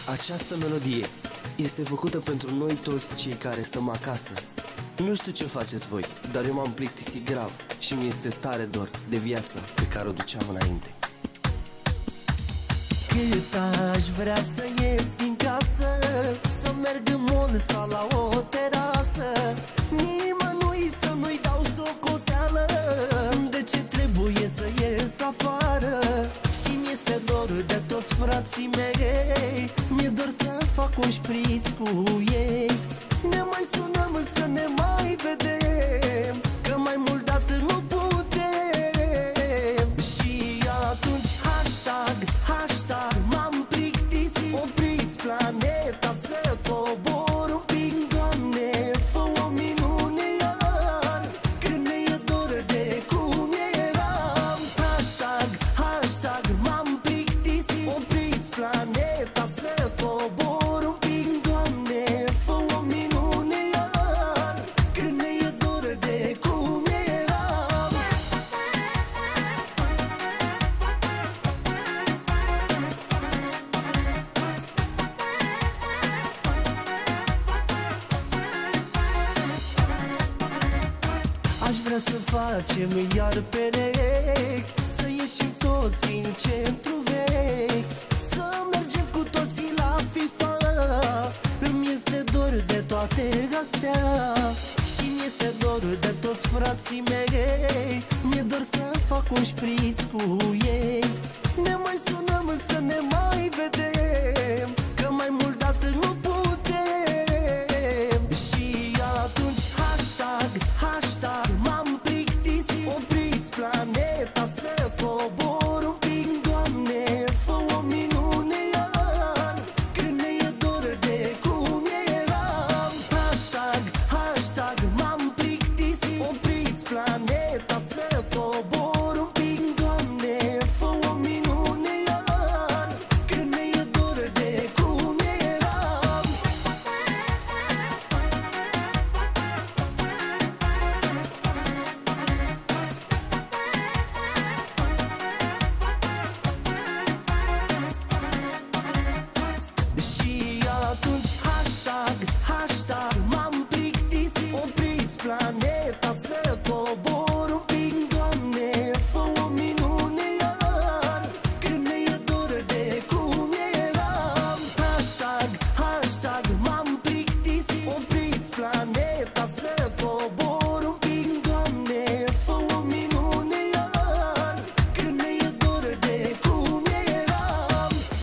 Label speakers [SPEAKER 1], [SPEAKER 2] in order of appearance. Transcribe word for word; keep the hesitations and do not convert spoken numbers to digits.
[SPEAKER 1] Această melodie este făcută pentru noi toți cei care stăm acasă. Nu știu ce faceți voi, dar eu m-am plictisit grav și mi este tare dor de viața pe care o duceam înainte.
[SPEAKER 2] Cât aș vrea să ies din casă, să merg în mall sau la o terasă, nimănui să nu-i dau socoteală de ce trebuie să ies afară. Și mi-este dor de toți frații mei, mi-e dor să fac un șpriț cu ei. Ne mai sunăm să ne mai vedem, că mai mult de atât nu putem. Și atunci hashtag, hashtag m-am plictisit, opriți planeta să cobor un pic, Doamne, fă o minune iar, când ne e dor de cum eram. Hashtag, hashtag m-am plictisit, opriți planeta să cobor un pic, Doamne, fă o minune iar, când ne e dor de cum eram. Aș vrea să facem iar perechi, să ieșim toți în centru vechi, să mergem cu toții la FIFA. Îmi este dor de toate astea și mi-este dor de toți frații mei, mi-e dor să fac un șpriț cu ei. Ne mai sunăm să ne mai vedem,